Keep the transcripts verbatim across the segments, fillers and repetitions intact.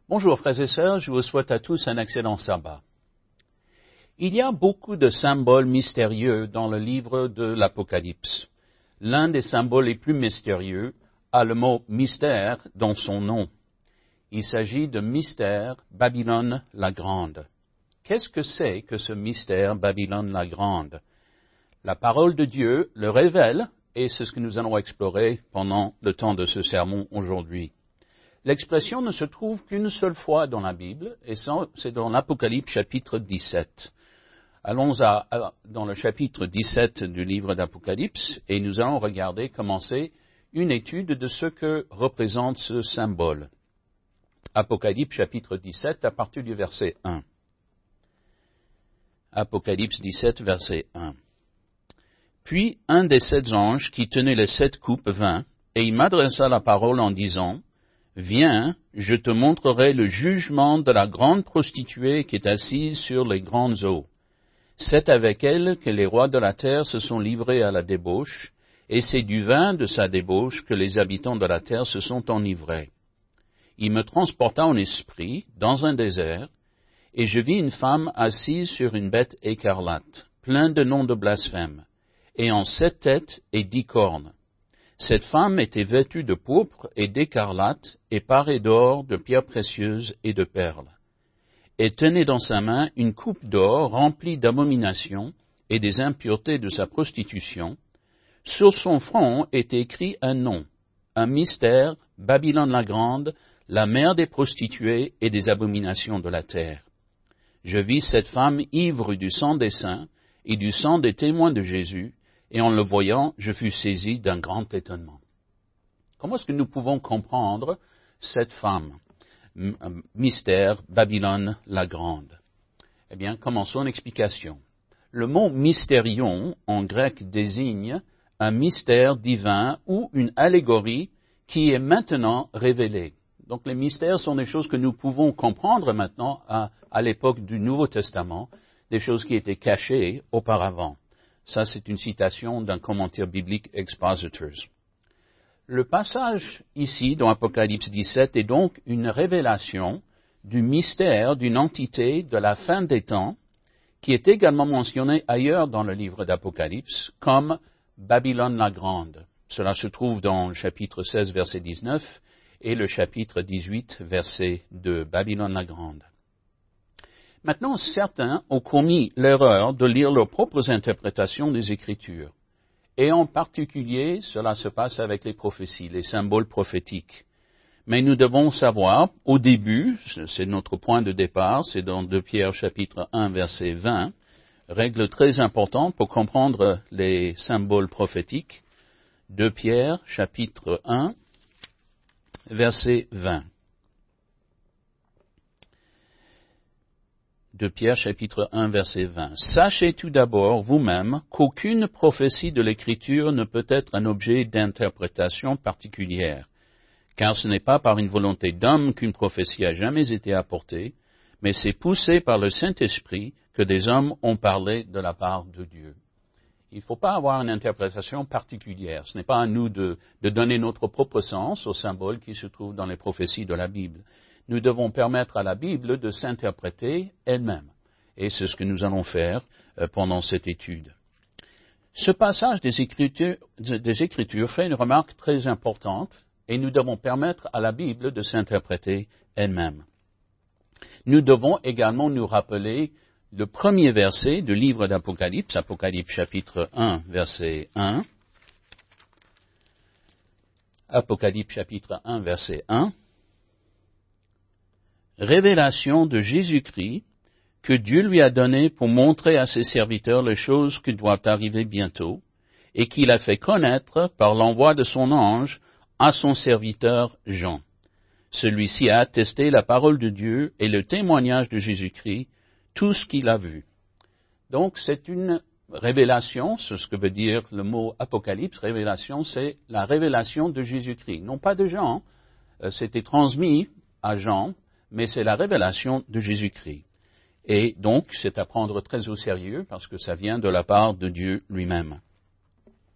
Bonjour frères et sœurs, je vous souhaite à tous un excellent sabbat. Il y a beaucoup de symboles mystérieux dans le livre de l'Apocalypse. L'un des symboles les plus mystérieux a le mot mystère dans son nom. Il s'agit de mystère Babylone la Grande. Qu'est-ce que c'est que ce mystère Babylone la Grande? La parole de Dieu le révèle et c'est ce que nous allons explorer pendant le temps de ce sermon aujourd'hui. L'expression ne se trouve qu'une seule fois dans la Bible, et c'est dans l'Apocalypse chapitre dix-sept. Allons à, à, dans le chapitre dix-sept du livre d'Apocalypse, et nous allons regarder, commencer une étude de ce que représente ce symbole. Apocalypse chapitre dix-sept, à partir du verset un. Apocalypse dix-sept, verset un. Puis un des sept anges qui tenait les sept coupes vint, et il m'adressa la parole en disant, « Viens, je te montrerai le jugement de la grande prostituée qui est assise sur les grandes eaux. C'est avec elle que les rois de la terre se sont livrés à la débauche, et c'est du vin de sa débauche que les habitants de la terre se sont enivrés. Il me transporta en esprit dans un désert, et je vis une femme assise sur une bête écarlate, pleine de noms de blasphème, ayant sept têtes et dix cornes. Cette femme était vêtue de pourpre et d'écarlate, et parée d'or, de pierres précieuses et de perles. Elle tenait dans sa main une coupe d'or remplie d'abominations et des impuretés de sa prostitution. Sur son front était écrit un nom, un mystère, Babylone la Grande, la mère des prostituées et des abominations de la terre. Je vis cette femme ivre du sang des saints et du sang des témoins de Jésus, et en le voyant, je fus saisi d'un grand étonnement. Comment est-ce que nous pouvons comprendre cette femme, mystère, Babylone la Grande? Eh bien, commençons l'explication. Le mot mystérion, en grec, désigne un mystère divin ou une allégorie qui est maintenant révélée. Donc, les mystères sont des choses que nous pouvons comprendre maintenant à, à l'époque du Nouveau Testament, des choses qui étaient cachées auparavant. Ça, c'est une citation d'un commentaire biblique Expositors. Le passage ici, dans Apocalypse dix-sept, est donc une révélation du mystère d'une entité de la fin des temps qui est également mentionnée ailleurs dans le livre d'Apocalypse comme Babylone la Grande. Cela se trouve dans le chapitre seize, verset dix-neuf et le chapitre dix-huit, verset deux, Babylone la Grande. Maintenant, certains ont commis l'erreur de lire leurs propres interprétations des Écritures. Et en particulier, cela se passe avec les prophéties, les symboles prophétiques. Mais nous devons savoir, au début, c'est notre point de départ, c'est dans deux Pierre chapitre un, verset vingt, règle très importante pour comprendre les symboles prophétiques. deux Pierre chapitre un, verset vingt. De Pierre chapitre un, verset vingt. Sachez tout d'abord vous-même qu'aucune prophétie de l'Écriture ne peut être un objet d'interprétation particulière, car ce n'est pas par une volonté d'homme qu'une prophétie a jamais été apportée, mais c'est poussé par le Saint-Esprit que des hommes ont parlé de la part de Dieu. Il ne faut pas avoir une interprétation particulière. Ce n'est pas à nous de, de donner notre propre sens aux symboles qui se trouvent dans les prophéties de la Bible. Nous devons permettre à la Bible de s'interpréter elle-même. Et c'est ce que nous allons faire euh, pendant cette étude. Ce passage des Écritures, des Écritures fait une remarque très importante et nous devons permettre à la Bible de s'interpréter elle-même. Nous devons également nous rappeler le premier verset du livre d'Apocalypse, Apocalypse chapitre un, verset un. Apocalypse chapitre un, verset un. Révélation de Jésus-Christ que Dieu lui a donné pour montrer à ses serviteurs les choses qui doivent arriver bientôt et qu'il a fait connaître par l'envoi de son ange à son serviteur Jean. Celui-ci a attesté la parole de Dieu et le témoignage de Jésus-Christ, tout ce qu'il a vu. Donc c'est une révélation, c'est ce que veut dire le mot apocalypse, révélation, c'est la révélation de Jésus-Christ. Non pas de Jean, euh, c'était transmis à Jean, mais c'est la révélation de Jésus-Christ. Et donc, c'est à prendre très au sérieux parce que ça vient de la part de Dieu lui-même.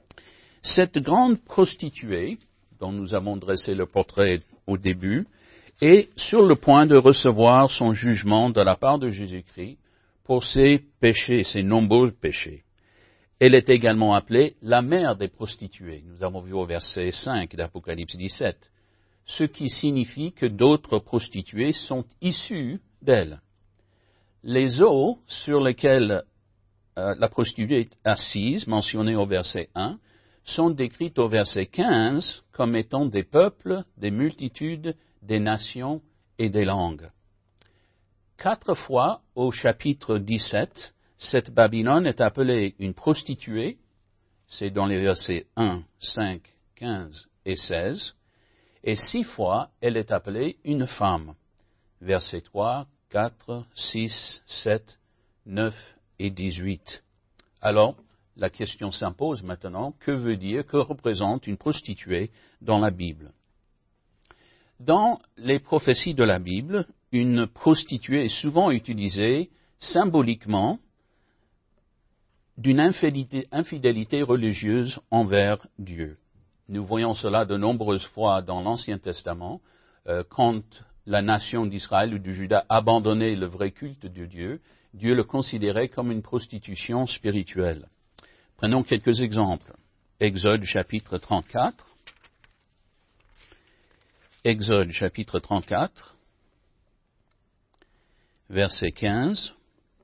Cette grande prostituée, dont nous avons dressé le portrait au début, est sur le point de recevoir son jugement de la part de Jésus-Christ pour ses péchés, ses nombreux péchés. Elle est également appelée la mère des prostituées. Nous avons vu au verset cinq d'Apocalypse dix-sept, ce qui signifie que d'autres prostituées sont issues d'elle. Les eaux sur lesquelles euh, la prostituée est assise, mentionnées au verset un, sont décrites au verset quinze comme étant des peuples, des multitudes, des nations et des langues. Quatre fois au chapitre dix-sept, cette Babylone est appelée une prostituée, c'est dans les versets un, cinq, quinze et seize, et six fois elle est appelée une femme, versets trois, quatre, six, sept, neuf et dix-huit. Alors, la question s'impose maintenant, que veut dire, que représente une prostituée dans la Bible? Dans les prophéties de la Bible, une prostituée est souvent utilisée symboliquement d'une infidélité, infidélité religieuse envers Dieu. Nous voyons cela de nombreuses fois dans l'Ancien Testament, euh, quand la nation d'Israël ou de Juda abandonnait le vrai culte de Dieu, Dieu le considérait comme une prostitution spirituelle. Prenons quelques exemples. Exode chapitre trente-quatre. Exode chapitre trente-quatre, verset quinze.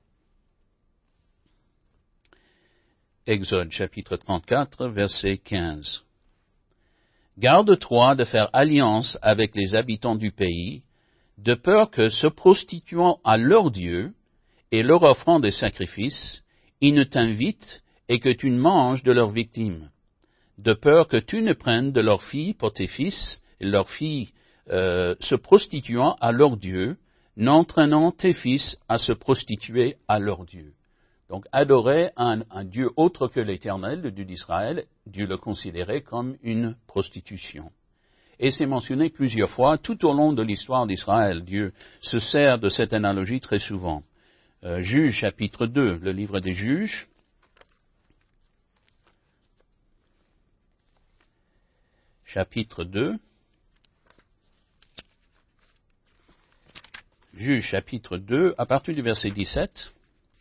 Exode chapitre trente-quatre, verset quinze. Garde-toi de faire alliance avec les habitants du pays, de peur que, se prostituant à leur Dieu et leur offrant des sacrifices, ils ne t'invitent et que tu ne manges de leurs victimes, de peur que tu ne prennes de leurs filles pour tes fils, et leurs filles euh, se prostituant à leur Dieu, n'entraînant tes fils à se prostituer à leur Dieu. Donc, adorer un, un Dieu autre que l'Éternel, le Dieu d'Israël, Dieu le considérait comme une prostitution. Et c'est mentionné plusieurs fois tout au long de l'histoire d'Israël. Dieu se sert de cette analogie très souvent. Euh, Juges chapitre deux, le livre des Juges. Chapitre deux. Juges chapitre deux, à partir du verset dix-sept.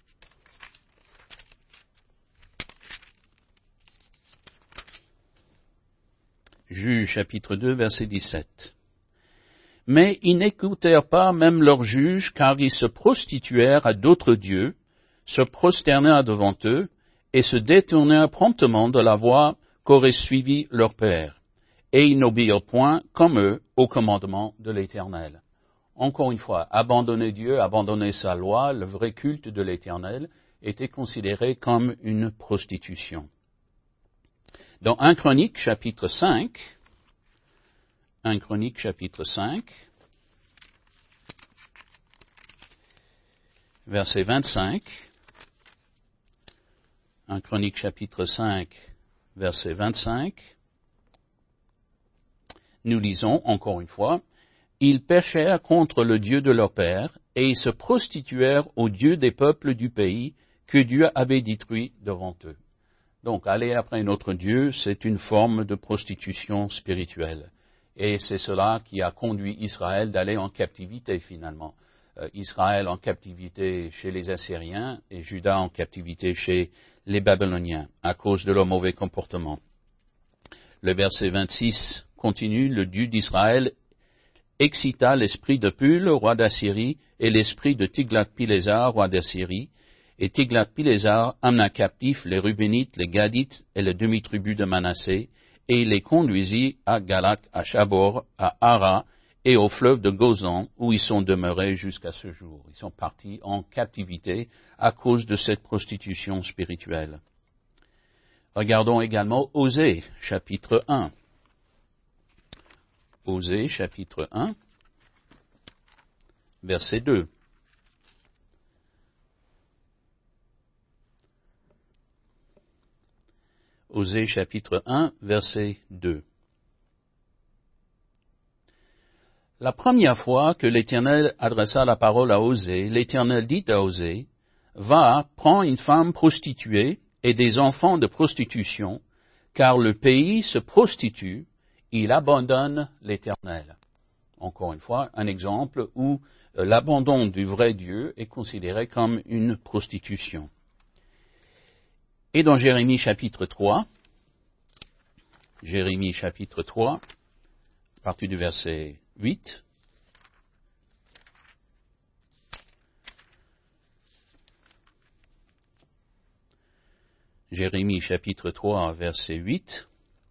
Juges chapitre deux, verset dix-sept. Mais ils n'écoutèrent pas même leurs juges, car ils se prostituèrent à d'autres dieux, se prosternèrent devant eux, et se détournèrent promptement de la voie qu'aurait suivi leur père. Et ils n'obéirent point, comme eux, au commandement de l'Éternel. Encore une fois, abandonner Dieu, abandonner sa loi, le vrai culte de l'Éternel, était considéré comme une prostitution. Dans un Chronique, chapitre cinq, un Chronique, chapitre cinq, verset vingt-cinq, un Chronique, chapitre cinq, verset vingt-cinq, nous lisons encore une fois, « Ils péchèrent contre le Dieu de leur père, et ils se prostituèrent au Dieu des peuples du pays que Dieu avait détruit devant eux. » Donc, aller après un autre Dieu, c'est une forme de prostitution spirituelle. Et c'est cela qui a conduit Israël d'aller en captivité, finalement. Euh, Israël en captivité chez les Assyriens et Juda en captivité chez les Babyloniens, à cause de leur mauvais comportement. Le verset vingt-six continue, « Le Dieu d'Israël excita l'esprit de Pul, roi d'Assyrie, et l'esprit de Tiglath-Pileser, roi d'Assyrie, et Tiglath-Pileser amena captifs les Rubénites, les Gadites et les demi-tribus de Manassé, et il les conduisit à Galac, à Chabor, à Ara et au fleuve de Gozan, où ils sont demeurés jusqu'à ce jour. Ils sont partis en captivité à cause de cette prostitution spirituelle. Regardons également Osée, chapitre un. Osée, chapitre un, verset deux. Osée chapitre un, verset deux. La première fois que l'Éternel adressa la parole à Osée, l'Éternel dit à Osée, « Va, prends une femme prostituée et des enfants de prostitution, car le pays se prostitue, il abandonne l'Éternel. » Encore une fois, un exemple où euh, l'abandon du vrai Dieu est considéré comme une prostitution. Et dans Jérémie chapitre trois, Jérémie chapitre trois, à partir du verset huit, Jérémie chapitre trois, verset huit.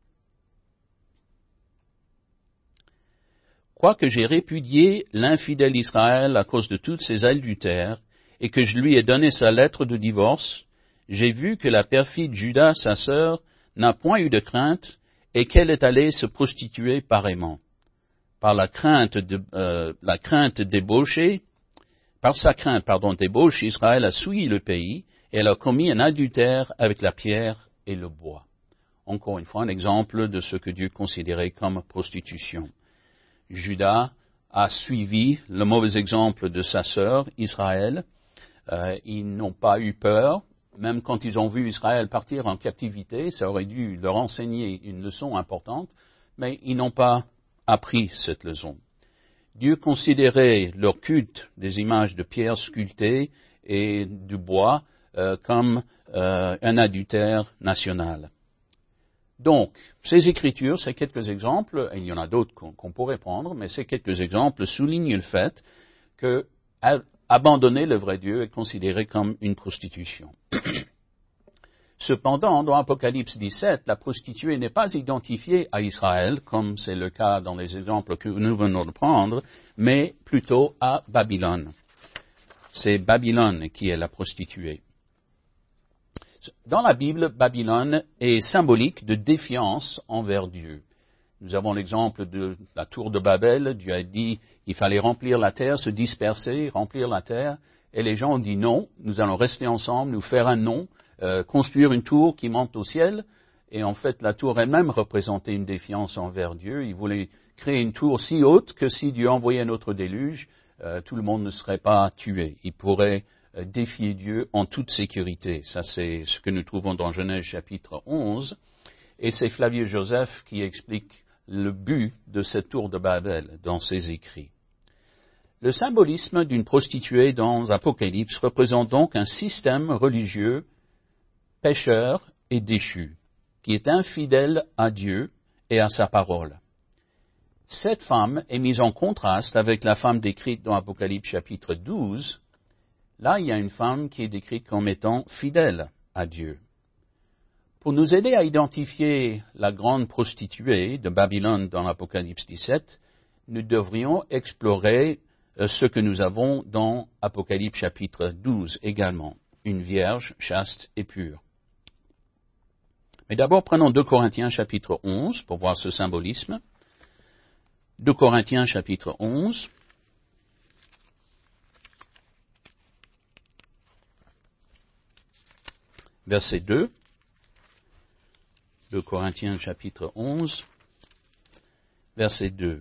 Quoique j'ai répudié l'infidèle Israël à cause de toutes ses adultères, et que je lui ai donné sa lettre de divorce, j'ai vu que la perfide Juda, sa sœur, n'a point eu de crainte, et qu'elle est allée se prostituer pareillement. Par la crainte de, euh, la crainte débauchée, par sa crainte, pardon, débauche, Israël a souillé le pays, et elle a commis un adultère avec la pierre et le bois. Encore une fois, un exemple de ce que Dieu considérait comme prostitution. Juda a suivi le mauvais exemple de sa sœur, Israël. Euh, ils n'ont pas eu peur, même quand ils ont vu Israël partir en captivité, ça aurait dû leur enseigner une leçon importante, mais ils n'ont pas appris cette leçon. Dieu considérait leur culte des images de pierre sculptées et du bois euh, comme euh, un adultère national. Donc, ces écritures, ces quelques exemples, et il y en a d'autres qu'on, qu'on pourrait prendre, mais ces quelques exemples soulignent le fait que a, abandonner le vrai Dieu est considéré comme une prostitution. Cependant, dans Apocalypse dix-sept, la prostituée n'est pas identifiée à Israël, comme c'est le cas dans les exemples que nous venons de prendre, mais plutôt à Babylone. C'est Babylone qui est la prostituée. Dans la Bible, Babylone est symbolique de défiance envers Dieu. Nous avons l'exemple de la tour de Babel. Dieu a dit qu'il fallait remplir la terre, se disperser, remplir la terre. Et les gens ont dit non, nous allons rester ensemble, nous faire un nom, euh, construire une tour qui monte au ciel. Et en fait, la tour elle-même représentait une défiance envers Dieu. Ils voulaient créer une tour si haute que si Dieu envoyait un autre déluge, euh, tout le monde ne serait pas tué. Ils pourraient défier Dieu en toute sécurité. Ça, c'est ce que nous trouvons dans Genèse chapitre onze. Et c'est Flavius Joseph qui explique le but de cette tour de Babel dans ses écrits. Le symbolisme d'une prostituée dans Apocalypse représente donc un système religieux pécheur et déchu, qui est infidèle à Dieu et à sa parole. Cette femme est mise en contraste avec la femme décrite dans Apocalypse chapitre douze. Là, il y a une femme qui est décrite comme étant fidèle à Dieu. Pour nous aider à identifier la grande prostituée de Babylone dans l'Apocalypse dix-sept, nous devrions explorer ce que nous avons dans Apocalypse chapitre douze également, une vierge chaste et pure. Mais d'abord, prenons deux Corinthiens chapitre onze pour voir ce symbolisme. deux Corinthiens chapitre onze. Verset deux, deux Corinthiens chapitre onze, verset deux.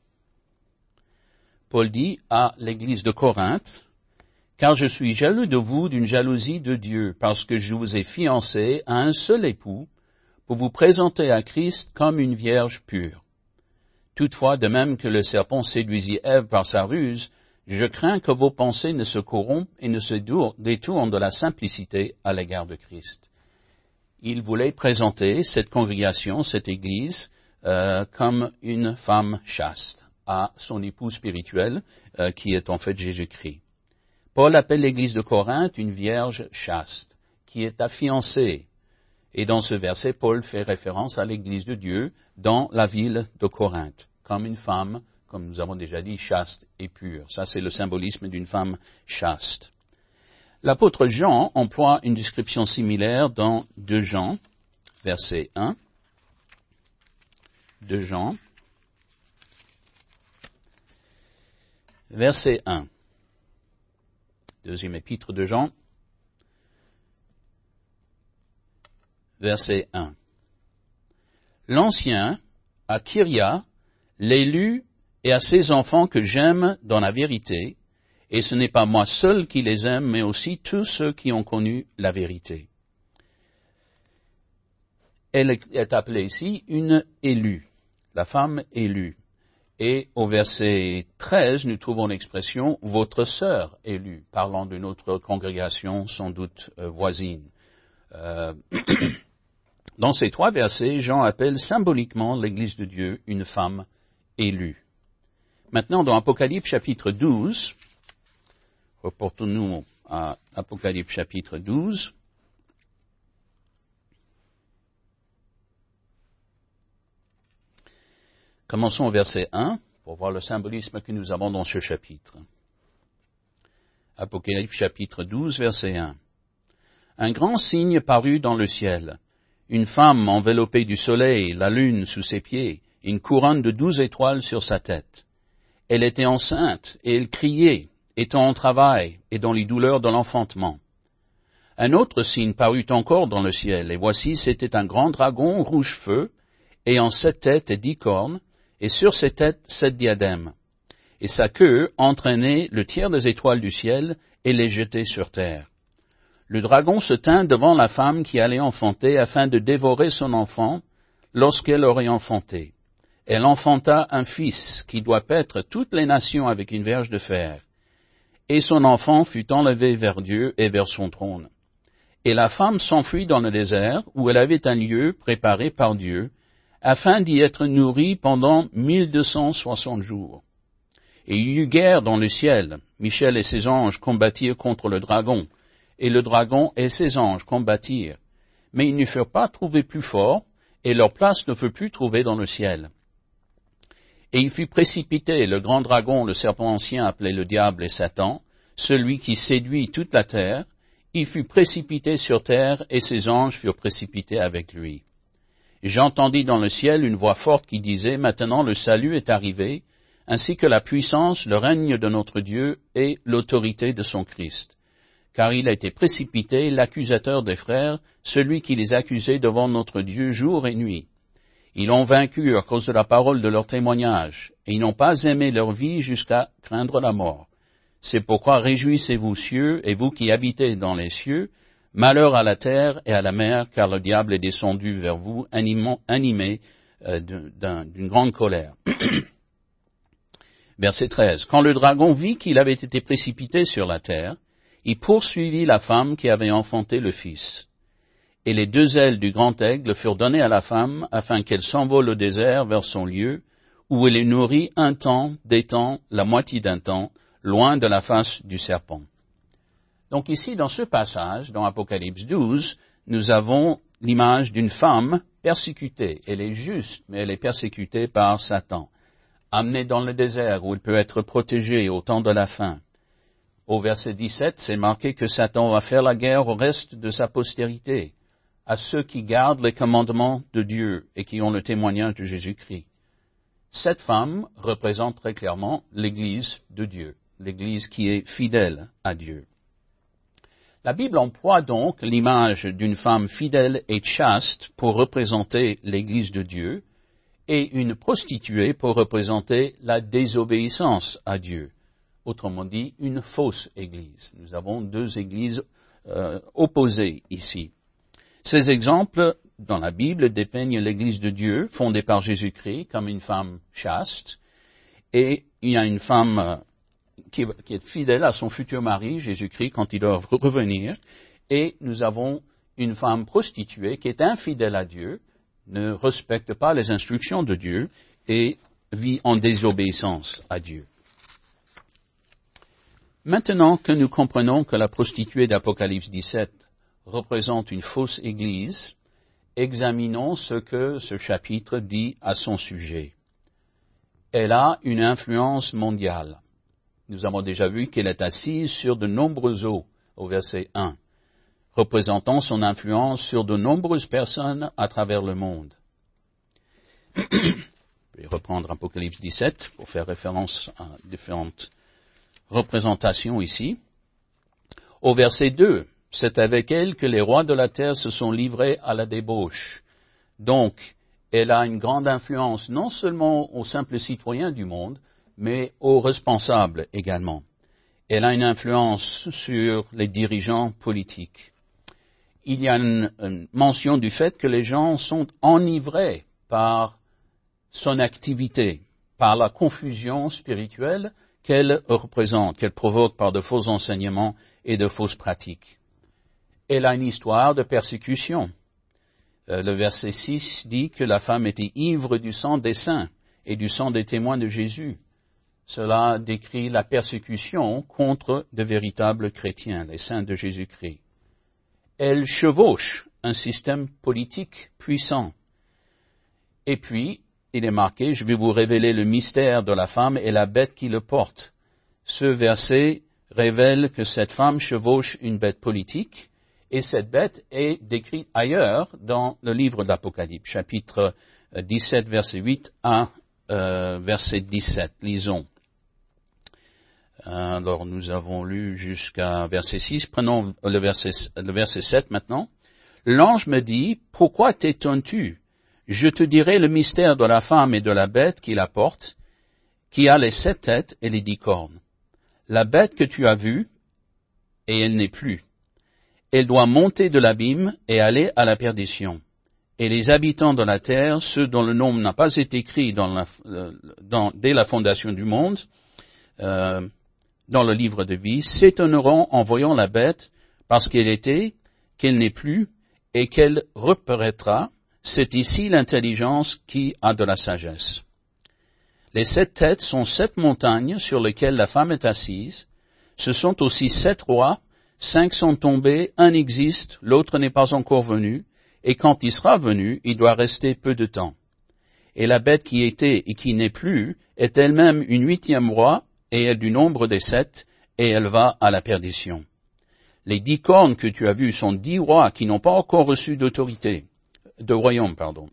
Paul dit à l'église de Corinthe, « Car je suis jaloux de vous d'une jalousie de Dieu, parce que je vous ai fiancé à un seul époux, pour vous présenter à Christ comme une vierge pure. Toutefois, de même que le serpent séduisit Ève par sa ruse, je crains que vos pensées ne se corrompent et ne se détournent de la simplicité à l'égard de Christ. » Il voulait présenter cette congrégation, cette Église, euh, comme une femme chaste à son époux spirituel, euh, qui est en fait Jésus-Christ. Paul appelle l'Église de Corinthe une vierge chaste, qui est affiancée. Et dans ce verset, Paul fait référence à l'Église de Dieu dans la ville de Corinthe, comme une femme, comme nous avons déjà dit, chaste et pure. Ça, c'est le symbolisme d'une femme chaste. L'apôtre Jean emploie une description similaire dans deux Jean, verset un. deux Jean, verset un. Deuxième épître de Jean, verset un. L'Ancien, à Kyria, l'élu et à ses enfants que j'aime dans la vérité, et ce n'est pas moi seul qui les aime, mais aussi tous ceux qui ont connu la vérité. Elle est appelée ici une élue, la femme élue. Et au verset treize, nous trouvons l'expression « votre sœur élue », parlant d'une autre congrégation sans doute euh, voisine. Euh, dans ces trois versets, Jean appelle symboliquement l'Église de Dieu une femme élue. Maintenant, dans Apocalypse chapitre douze, reportons-nous à Apocalypse chapitre douze. Commençons au verset un pour voir le symbolisme que nous avons dans ce chapitre. Apocalypse chapitre douze, verset un. Un grand signe parut dans le ciel. Une femme enveloppée du soleil, la lune sous ses pieds, une couronne de douze étoiles sur sa tête. Elle était enceinte et elle criait, étant en travail et dans les douleurs de l'enfantement. Un autre signe parut encore dans le ciel, et voici c'était un grand dragon rouge feu, ayant sept têtes et dix cornes, et sur ses têtes sept diadèmes. Et sa queue entraînait le tiers des étoiles du ciel et les jetait sur terre. Le dragon se tint devant la femme qui allait enfanter afin de dévorer son enfant lorsqu'elle aurait enfanté. Elle enfanta un fils qui doit paître toutes les nations avec une verge de fer. Et son enfant fut enlevé vers Dieu et vers son trône. Et la femme s'enfuit dans le désert où elle avait un lieu préparé par Dieu afin d'y être nourrie pendant mille deux cent soixante jours. Et il y eut guerre dans le ciel. Michel et ses anges combattirent contre le dragon, et le dragon et ses anges combattirent. Mais ils ne furent pas trouvés plus forts, et leur place ne fut plus trouvée dans le ciel. Et il fut précipité, le grand dragon, le serpent ancien appelé le diable et Satan, celui qui séduit toute la terre, il fut précipité sur terre, et ses anges furent précipités avec lui. J'entendis dans le ciel une voix forte qui disait, « Maintenant le salut est arrivé, ainsi que la puissance, le règne de notre Dieu et l'autorité de son Christ. Car il a été précipité, l'accusateur des frères, celui qui les accusait devant notre Dieu jour et nuit. Ils l'ont vaincu à cause de la parole de leur témoignage, et ils n'ont pas aimé leur vie jusqu'à craindre la mort. C'est pourquoi réjouissez-vous, cieux, et vous qui habitez dans les cieux, malheur à la terre et à la mer, car le diable est descendu vers vous, animé, animé euh, d'un, d'une grande colère. » Verset treize. Quand le dragon vit qu'il avait été précipité sur la terre, il poursuivit la femme qui avait enfanté le fils. Et les deux ailes du grand aigle furent données à la femme, afin qu'elle s'envole au désert vers son lieu, où elle est nourrie un temps, des temps, la moitié d'un temps, loin de la face du serpent. Donc ici, dans ce passage, dans Apocalypse douze, nous avons l'image d'une femme persécutée. Elle est juste, mais elle est persécutée par Satan. Amenée dans le désert, où elle peut être protégée au temps de la fin. Au verset dix-sept, c'est marqué que Satan va faire la guerre au reste de sa postérité, à ceux qui gardent les commandements de Dieu et qui ont le témoignage de Jésus-Christ. Cette femme représente très clairement l'Église de Dieu, l'Église qui est fidèle à Dieu. La Bible emploie donc l'image d'une femme fidèle et chaste pour représenter l'Église de Dieu et une prostituée pour représenter la désobéissance à Dieu. Autrement dit, une fausse Église. Nous avons deux Églises euh, opposées ici. Ces exemples dans la Bible dépeignent l'Église de Dieu, fondée par Jésus-Christ, comme une femme chaste, et il y a une femme euh, qui, qui est fidèle à son futur mari, Jésus-Christ, quand il doit revenir, et nous avons une femme prostituée qui est infidèle à Dieu, ne respecte pas les instructions de Dieu et vit en désobéissance à Dieu. Maintenant que nous comprenons que la prostituée d'Apocalypse dix-sept représente une fausse Église, examinons ce que ce chapitre dit à son sujet. Elle a une influence mondiale. Nous avons déjà vu qu'elle est assise sur de nombreux eaux, au verset un, représentant son influence sur de nombreuses personnes à travers le monde. Je vais reprendre Apocalypse dix-sept pour faire référence à différentes représentations ici. Au verset deux, c'est avec elle que les rois de la terre se sont livrés à la débauche. Donc, elle a une grande influence non seulement aux simples citoyens du monde, mais aux responsables également. Elle a une influence sur les dirigeants politiques. Il y a une, une mention du fait que les gens sont enivrés par son activité. par la confusion spirituelle qu'elle représente, qu'elle provoque par de faux enseignements et de fausses pratiques. Elle a une histoire de persécution. Euh, le verset six dit que la femme était ivre du sang des saints et du sang des témoins de Jésus. Cela décrit la persécution contre de véritables chrétiens, les saints de Jésus-Christ. Elle chevauche un système politique puissant. Et puis, il est marqué, je vais vous révéler le mystère de la femme et la bête qui le porte. Ce verset révèle que cette femme chevauche une bête politique, et cette bête est décrite ailleurs dans le livre d'Apocalypse, chapitre dix-sept, verset huit à euh, verset dix-sept. Lisons. Alors, nous avons lu jusqu'à verset six. Prenons le verset, le verset sept maintenant. L'ange me dit, « Pourquoi t'étonnes-tu ? Je te dirai le mystère de la femme et de la bête qui la porte, qui a les sept têtes et les dix cornes. La bête que tu as vue, et elle n'est plus. Elle doit monter de l'abîme et aller à la perdition. Et les habitants de la terre, ceux dont le nom n'a pas été écrit dans la, dans, dès la fondation du monde, euh, dans le livre de vie, s'étonneront en voyant la bête, parce qu'elle était, qu'elle n'est plus, et qu'elle reparaîtra. C'est ici l'intelligence qui a de la sagesse. Les sept têtes sont sept montagnes sur lesquelles la femme est assise. Ce sont aussi sept rois. Cinq sont tombés, un existe, l'autre n'est pas encore venu, et quand il sera venu, il doit rester peu de temps. Et la bête qui était et qui n'est plus est elle-même une huitième roi, et est du nombre des sept, et elle va à la perdition. Les dix cornes que tu as vues sont dix rois qui n'ont pas encore reçu d'autorité, de royaume, pardon,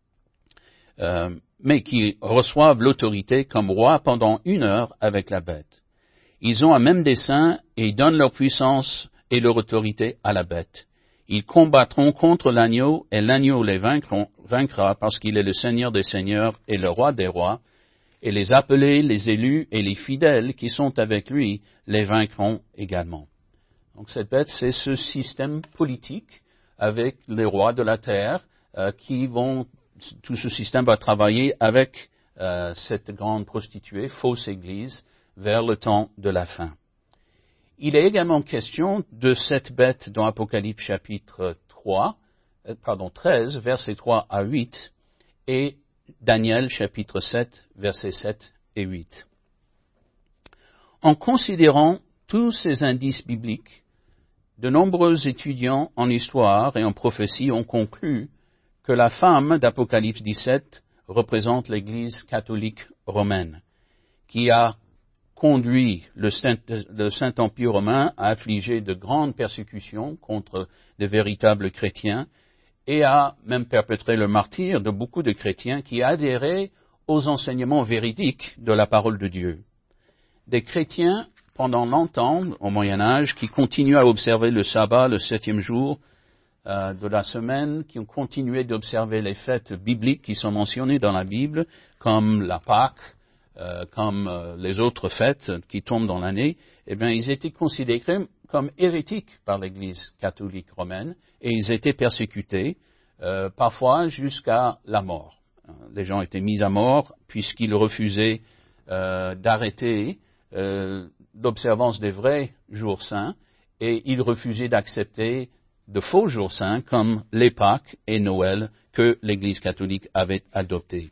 euh, mais qui reçoivent l'autorité comme rois pendant une heure avec la bête. Ils ont un même dessein et ils donnent leur puissance et leur autorité à la bête. Ils combattront contre l'agneau et l'agneau les vaincront, vaincra parce qu'il est le Seigneur des seigneurs et le roi des rois. Et les appelés, les élus et les fidèles qui sont avec lui les vaincront également. Donc cette bête, c'est ce système politique avec les rois de la terre euh, qui vont, tout ce système va travailler avec euh, cette grande prostituée, fausse église, vers le temps de la fin. Il est également question de cette bête dans Apocalypse chapitre trois, euh, pardon, treize, versets trois à huit, et Daniel chapitre sept, versets sept et huit. En considérant tous ces indices bibliques, de nombreux étudiants en histoire et en prophétie ont conclu que la femme d'Apocalypse dix-sept représente l'Église catholique romaine, qui a conduit le Saint, le Saint-Empire romain à affliger de grandes persécutions contre de véritables chrétiens et a même perpétré le martyre de beaucoup de chrétiens qui adhéraient aux enseignements véridiques de la parole de Dieu. Des chrétiens, pendant longtemps, au Moyen-Âge, qui continuaient à observer le sabbat le septième jour euh, de la semaine, qui ont continué d'observer les fêtes bibliques qui sont mentionnées dans la Bible, comme la Pâque, Euh, comme euh, les autres fêtes qui tombent dans l'année, eh bien, ils étaient considérés comme hérétiques par l'Église catholique romaine et ils étaient persécutés, euh, parfois jusqu'à la mort. Les gens étaient mis à mort puisqu'ils refusaient euh, d'arrêter euh, l'observance des vrais jours saints et ils refusaient d'accepter de faux jours saints comme les Pâques et Noël que l'Église catholique avait adoptés.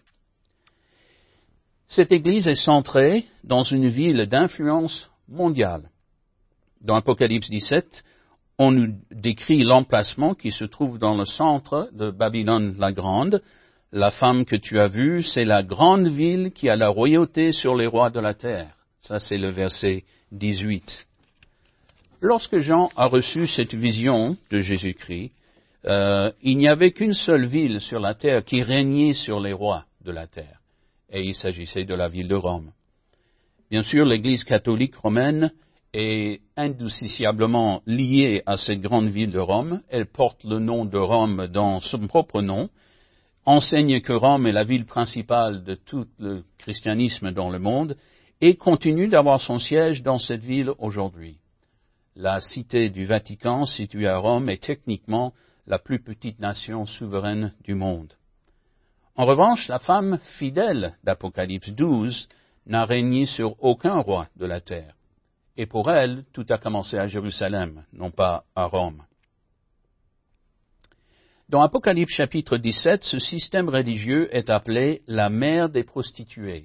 Cette Église est centrée dans une ville d'influence mondiale. Dans Apocalypse dix-sept, on nous décrit l'emplacement qui se trouve dans le centre de Babylone la Grande. La femme que tu as vue, c'est la grande ville qui a la royauté sur les rois de la terre. Ça, c'est le verset dix-huit. Lorsque Jean a reçu cette vision de Jésus-Christ, euh, il n'y avait qu'une seule ville sur la terre qui régnait sur les rois de la terre. Et il s'agissait de la ville de Rome. Bien sûr, l'Église catholique romaine est indissociablement liée à cette grande ville de Rome. Elle porte le nom de Rome dans son propre nom, enseigne que Rome est la ville principale de tout le christianisme dans le monde et continue d'avoir son siège dans cette ville aujourd'hui. La cité du Vatican, située à Rome, est techniquement la plus petite nation souveraine du monde. En revanche, la femme fidèle d'Apocalypse douze n'a régné sur aucun roi de la terre. Et pour elle, tout a commencé à Jérusalem, non pas à Rome. Dans Apocalypse chapitre dix-sept, ce système religieux est appelé la mère des prostituées,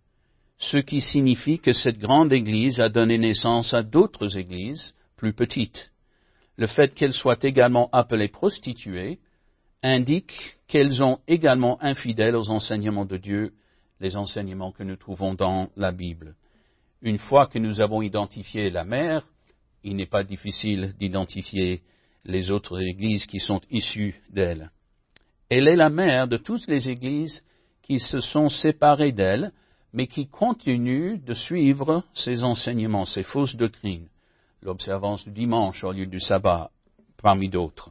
ce qui signifie que cette grande église a donné naissance à d'autres églises plus petites. Le fait qu'elles soient également appelées prostituées indique qu'elles sont également infidèles aux enseignements de Dieu, les enseignements que nous trouvons dans la Bible. Une fois que nous avons identifié la mère, il n'est pas difficile d'identifier les autres églises qui sont issues d'elle. Elle est la mère de toutes les églises qui se sont séparées d'elle, mais qui continuent de suivre ses enseignements, ses fausses doctrines, l'observance du dimanche au lieu du sabbat, parmi d'autres.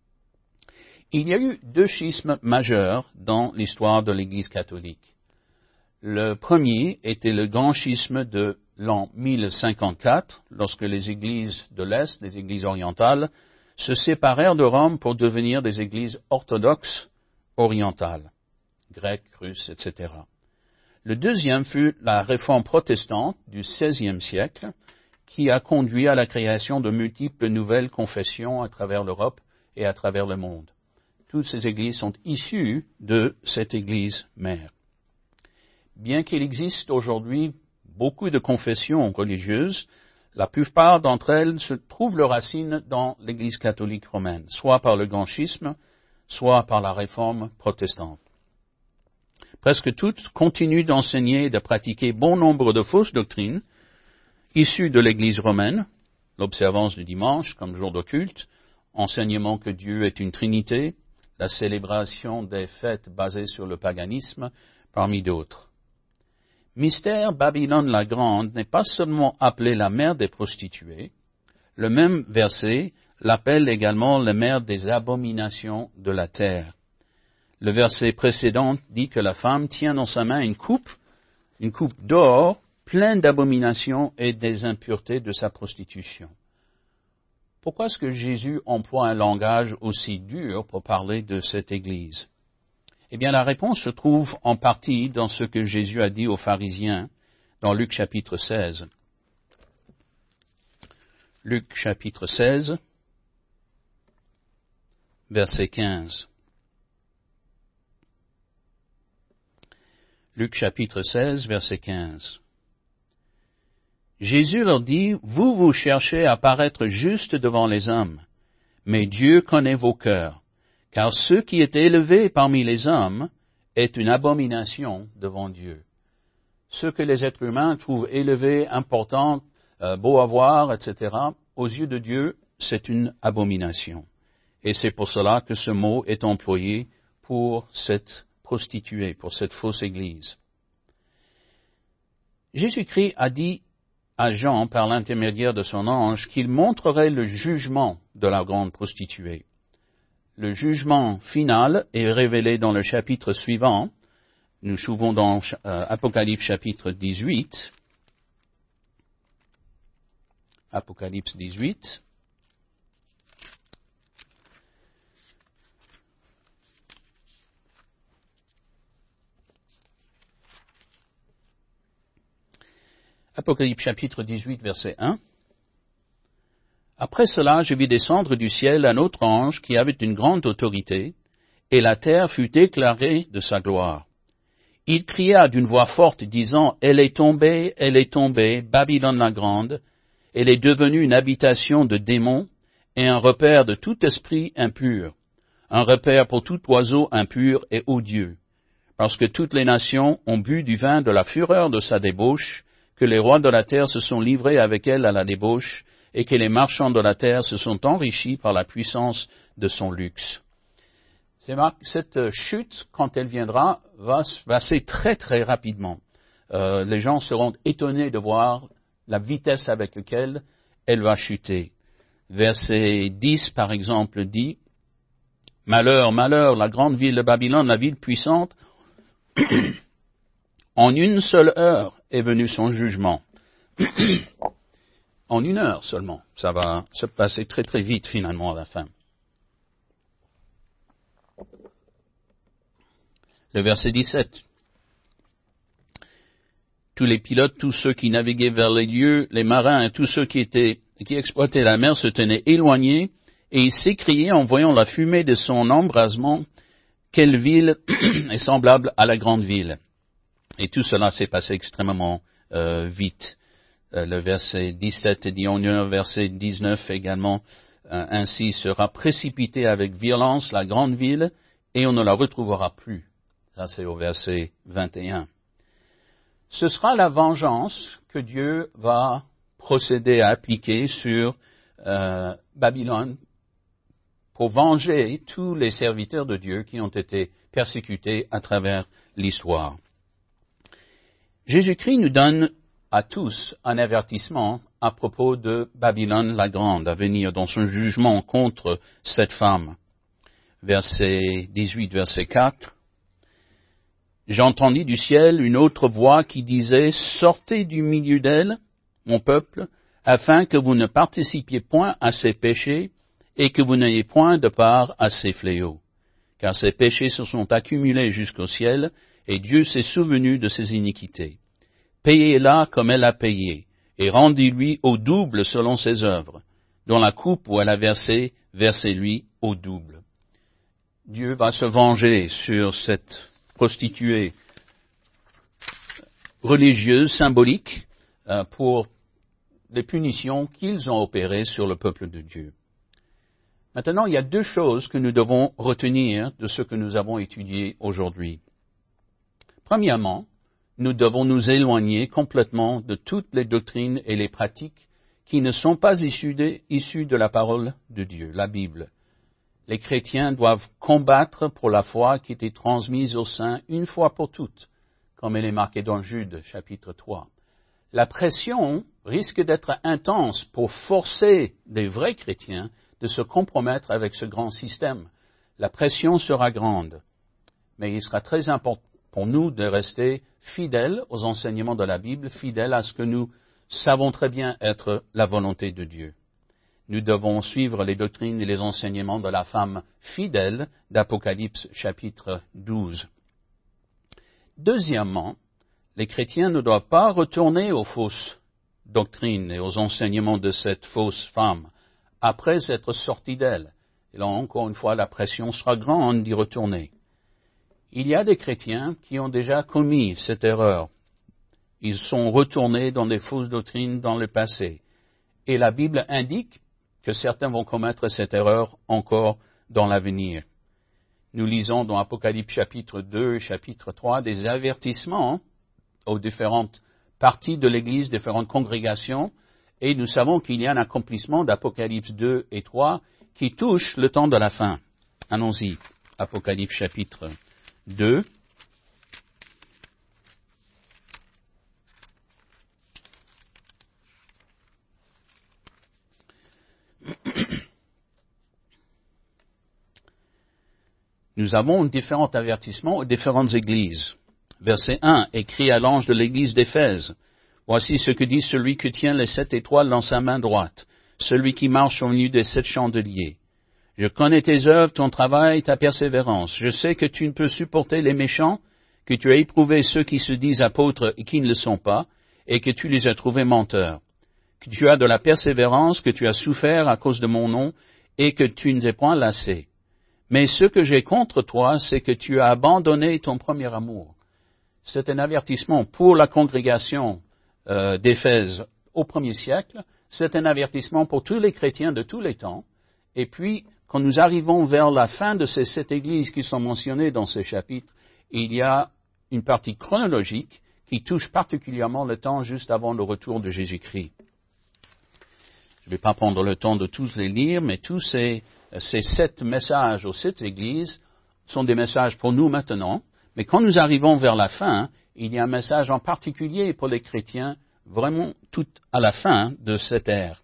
Il y a eu deux schismes majeurs dans l'histoire de l'Église catholique. Le premier était le grand schisme de l'an mille cinquante-quatre, lorsque les églises de l'Est, les églises orientales, se séparèrent de Rome pour devenir des églises orthodoxes orientales, grecques, russes, et cetera. Le deuxième fut la réforme protestante du seizième siècle, qui a conduit à la création de multiples nouvelles confessions à travers l'Europe et à travers le monde. Toutes ces églises sont issues de cette église mère. Bien qu'il existe aujourd'hui beaucoup de confessions religieuses, la plupart d'entre elles se trouvent leurs racines dans l'Église catholique romaine, soit par le grand schisme, soit par la réforme protestante. Presque toutes continuent d'enseigner et de pratiquer bon nombre de fausses doctrines issues de l'Église romaine, l'observance du dimanche comme jour de culte, enseignement que Dieu est une trinité, la célébration des fêtes basées sur le paganisme, parmi d'autres. Mystère Babylone la Grande n'est pas seulement appelée la mère des prostituées, le même verset l'appelle également la mère des abominations de la terre. Le verset précédent dit que la femme tient dans sa main une coupe, une coupe d'or, pleine d'abominations et des impuretés de sa prostitution. Pourquoi est-ce que Jésus emploie un langage aussi dur pour parler de cette Église? Eh bien, la réponse se trouve en partie dans ce que Jésus a dit aux pharisiens dans Luc chapitre seize. Luc chapitre seize, verset quinze. Luc chapitre seize, verset quinze. Jésus leur dit, « Vous, vous cherchez à paraître juste devant les hommes, mais Dieu connaît vos cœurs, car ce qui est élevé parmi les hommes est une abomination devant Dieu. » Ce que les êtres humains trouvent élevé, important, euh, beau à voir, et cetera, aux yeux de Dieu, c'est une abomination. Et c'est pour cela que ce mot est employé pour cette prostituée, pour cette fausse église. Jésus-Christ a dit à Jean, par l'intermédiaire de son ange, qu'il montrerait le jugement de la grande prostituée. Le jugement final est révélé dans le chapitre suivant. Nous trouvons dans euh, Apocalypse chapitre dix-huit. Apocalypse dix-huit. Apocalypse chapitre dix-huit, verset un. Après cela, je vis descendre du ciel un autre ange qui avait une grande autorité, et la terre fut éclairée de sa gloire. Il cria d'une voix forte, disant, « Elle est tombée, elle est tombée, Babylone la grande, elle est devenue une habitation de démons et un repère de tout esprit impur, un repère pour tout oiseau impur et odieux, parce que toutes les nations ont bu du vin de la fureur de sa débauche, que les rois de la terre se sont livrés avec elle à la débauche, et que les marchands de la terre se sont enrichis par la puissance de son luxe. » Cette chute, quand elle viendra, va se passer très très rapidement. Euh, les gens seront étonnés de voir la vitesse avec laquelle elle va chuter. Verset dix, par exemple, dit, « Malheur, malheur, la grande ville de Babylone, la ville puissante, en une seule heure est venu son jugement. » En une heure seulement. Ça va se passer très très vite finalement à la fin. Le verset dix-sept. Tous les pilotes, tous ceux qui naviguaient vers les lieux, les marins et tous ceux qui étaient, qui exploitaient la mer se tenaient éloignés, et ils s'écriaient en voyant la fumée de son embrasement, quelle ville est semblable à la grande ville. Et tout cela s'est passé extrêmement euh, vite. Euh, le verset dix-sept dit, on a verset dix-neuf également, euh, ainsi sera précipitée avec violence la grande ville, et on ne la retrouvera plus. Ça c'est au verset vingt et un. Ce sera la vengeance que Dieu va procéder à appliquer sur euh, Babylone pour venger tous les serviteurs de Dieu qui ont été persécutés à travers l'histoire. Jésus-Christ nous donne à tous un avertissement à propos de Babylone la Grande à venir dans son jugement contre cette femme. Verset dix-huit, verset quatre. J'entendis du ciel une autre voix qui disait, sortez du milieu d'elle, mon peuple, afin que vous ne participiez point à ses péchés et que vous n'ayez point de part à ses fléaux. Car ses péchés se sont accumulés jusqu'au ciel, et Dieu s'est souvenu de ses iniquités. Payez-la comme elle a payé, et rendez-lui au double selon ses œuvres. Dans la coupe où elle a versé, versez-lui au double. Dieu va se venger sur cette prostituée religieuse, symbolique, euh, pour les punitions qu'ils ont opérées sur le peuple de Dieu. Maintenant, il y a deux choses que nous devons retenir de ce que nous avons étudié aujourd'hui. Premièrement, nous devons nous éloigner complètement de toutes les doctrines et les pratiques qui ne sont pas issues de, issues de la parole de Dieu, la Bible. Les chrétiens doivent combattre pour la foi qui était transmise aux saints une fois pour toutes, comme elle est marquée dans Jude, chapitre trois. La pression risque d'être intense pour forcer les vrais chrétiens de se compromettre avec ce grand système. La pression sera grande, mais il sera très important pour nous de rester fidèles aux enseignements de la Bible, fidèles à ce que nous savons très bien être la volonté de Dieu. Nous devons suivre les doctrines et les enseignements de la femme fidèle d'Apocalypse chapitre douze. Deuxièmement, les chrétiens ne doivent pas retourner aux fausses doctrines et aux enseignements de cette fausse femme après être sortis d'elle. Et là, encore une fois, la pression sera grande d'y retourner. Il y a des chrétiens qui ont déjà commis cette erreur. Ils sont retournés dans des fausses doctrines dans le passé. Et la Bible indique que certains vont commettre cette erreur encore dans l'avenir. Nous lisons dans Apocalypse chapitre deux et chapitre trois des avertissements aux différentes parties de l'Église, différentes congrégations, et nous savons qu'il y a un accomplissement d'Apocalypse deux et trois qui touche le temps de la fin. Allons-y, Apocalypse chapitre deux. Nous avons différents avertissements aux différentes églises. Verset un, écrit à l'ange de l'église d'Éphèse. Voici ce que dit celui qui tient les sept étoiles dans sa main droite, celui qui marche au milieu des sept chandeliers. Je connais tes œuvres, ton travail, ta persévérance. Je sais que tu ne peux supporter les méchants, que tu as éprouvé ceux qui se disent apôtres et qui ne le sont pas, et que tu les as trouvés menteurs. Que tu as de la persévérance, que tu as souffert à cause de mon nom, et que tu ne t'es point lassé. Mais ce que j'ai contre toi, c'est que tu as abandonné ton premier amour. C'est un avertissement pour la congrégation euh, d'Éphèse au premier siècle. C'est un avertissement pour tous les chrétiens de tous les temps. Et puis, quand nous arrivons vers la fin de ces sept églises qui sont mentionnées dans ces chapitres, il y a une partie chronologique qui touche particulièrement le temps juste avant le retour de Jésus-Christ. Je ne vais pas prendre le temps de tous les lire, mais tous ces Ces sept messages aux sept églises sont des messages pour nous maintenant, mais quand nous arrivons vers la fin, il y a un message en particulier pour les chrétiens, vraiment tout à la fin de cette ère.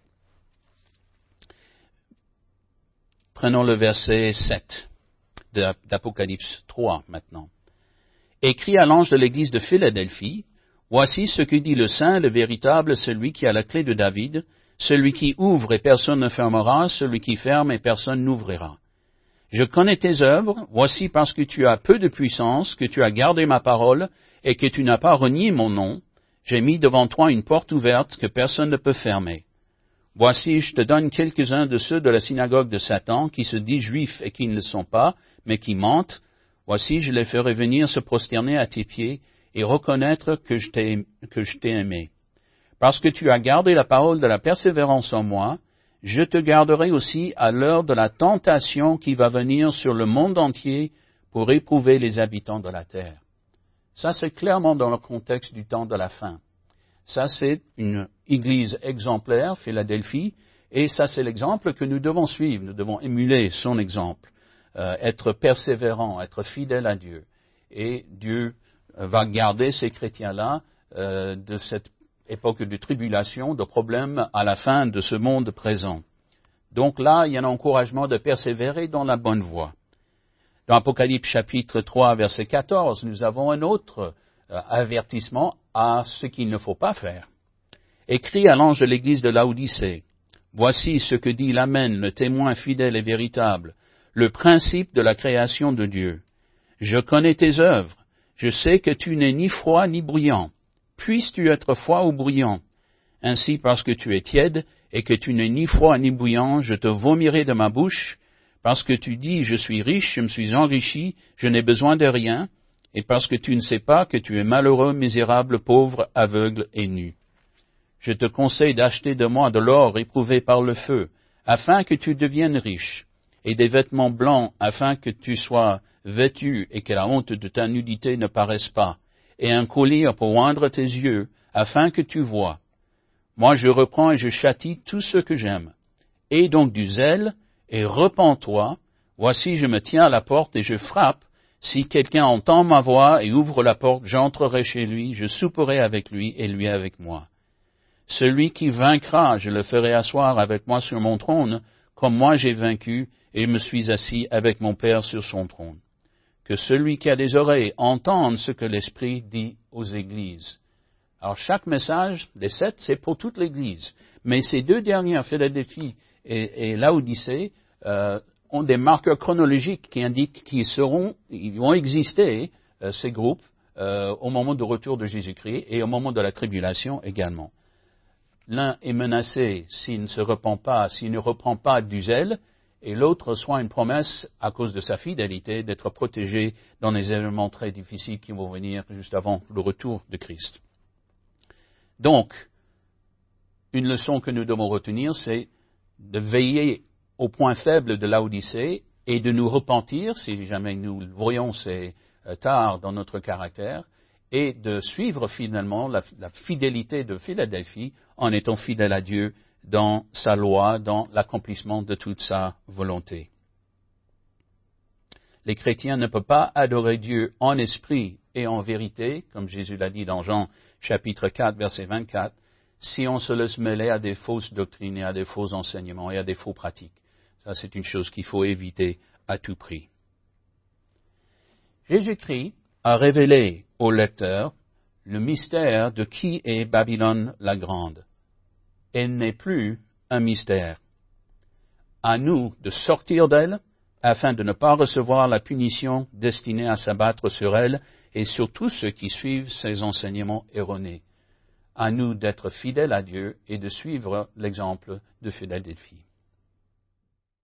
Prenons le verset sept d'Apocalypse trois maintenant. Écrit à l'ange de l'église de Philadelphie, voici ce que dit le saint, le véritable, celui qui a la clé de David, celui qui ouvre et personne ne fermera, celui qui ferme et personne n'ouvrira. Je connais tes œuvres, voici parce que tu as peu de puissance, que tu as gardé ma parole, et que tu n'as pas renié mon nom, j'ai mis devant toi une porte ouverte que personne ne peut fermer. Voici, je te donne quelques-uns de ceux de la synagogue de Satan, qui se disent juifs et qui ne le sont pas, mais qui mentent. Voici, je les ferai venir se prosterner à tes pieds et reconnaître que je t'ai, que je t'ai aimé. Parce que tu as gardé la parole de la persévérance en moi, je te garderai aussi à l'heure de la tentation qui va venir sur le monde entier pour éprouver les habitants de la terre. Ça, c'est clairement dans le contexte du temps de la fin. Ça, c'est une église exemplaire, Philadelphie, et ça, c'est l'exemple que nous devons suivre. Nous devons émuler son exemple, euh, être persévérant, être fidèle à Dieu. Et Dieu va garder ces chrétiens-là euh, de cette époque de tribulation, de problèmes à la fin de ce monde présent. Donc là, il y a un encouragement de persévérer dans la bonne voie. Dans Apocalypse chapitre trois, verset quatorze, nous avons un autre euh, avertissement à ce qu'il ne faut pas faire. Écrit à l'ange de l'église de Laodicée, voici ce que dit l'Amen, le témoin fidèle et véritable, le principe de la création de Dieu. Je connais tes œuvres, je sais que tu n'es ni froid ni bruyant. Puisses-tu être froid ou bruyant? Ainsi, parce que tu es tiède et que tu n'es ni froid ni bruyant, je te vomirai de ma bouche, parce que tu dis, je suis riche, je me suis enrichi, je n'ai besoin de rien, et parce que tu ne sais pas que tu es malheureux, misérable, pauvre, aveugle et nu. Je te conseille d'acheter de moi de l'or éprouvé par le feu, afin que tu deviennes riche, et des vêtements blancs, afin que tu sois vêtu et que la honte de ta nudité ne paraisse pas, et un collier pour oindre tes yeux, afin que tu vois. Moi je reprends et je châtie tous ceux que j'aime. Aie donc du zèle, et repens-toi, voici je me tiens à la porte et je frappe, si quelqu'un entend ma voix et ouvre la porte, j'entrerai chez lui, je souperai avec lui et lui avec moi. Celui qui vaincra, je le ferai asseoir avec moi sur mon trône, comme moi j'ai vaincu, et me suis assis avec mon Père sur son trône. Que celui qui a des oreilles entende ce que l'Esprit dit aux églises. Alors chaque message, les sept, c'est pour toute l'Église. Mais ces deux dernières, Philadelphie et, et Laodicée, euh, ont des marqueurs chronologiques qui indiquent qu'ils seront, ils vont exister, euh, ces groupes, euh, au moment du retour de Jésus-Christ et au moment de la tribulation également. L'un est menacé s'il ne se repent pas, s'il ne reprend pas du zèle, et l'autre reçoit une promesse, à cause de sa fidélité, d'être protégé dans les événements très difficiles qui vont venir juste avant le retour de Christ. Donc, une leçon que nous devons retenir, c'est de veiller au point faible de Laodicée et de nous repentir, si jamais nous le voyons c'est tard dans notre caractère, et de suivre finalement la, la fidélité de Philadelphie en étant fidèle à Dieu dans sa loi, dans l'accomplissement de toute sa volonté. Les chrétiens ne peuvent pas adorer Dieu en esprit et en vérité, comme Jésus l'a dit dans Jean chapitre quatre, verset vingt-quatre, si on se laisse mêler à des fausses doctrines et à des faux enseignements et à des faux pratiques. Ça, c'est une chose qu'il faut éviter à tout prix. Jésus-Christ a révélé au lecteur le mystère de qui est Babylone la Grande. Elle n'est plus un mystère. À nous de sortir d'elle afin de ne pas recevoir la punition destinée à s'abattre sur elle et sur tous ceux qui suivent ses enseignements erronés. À nous d'être fidèles à Dieu et de suivre l'exemple de Philadelphie.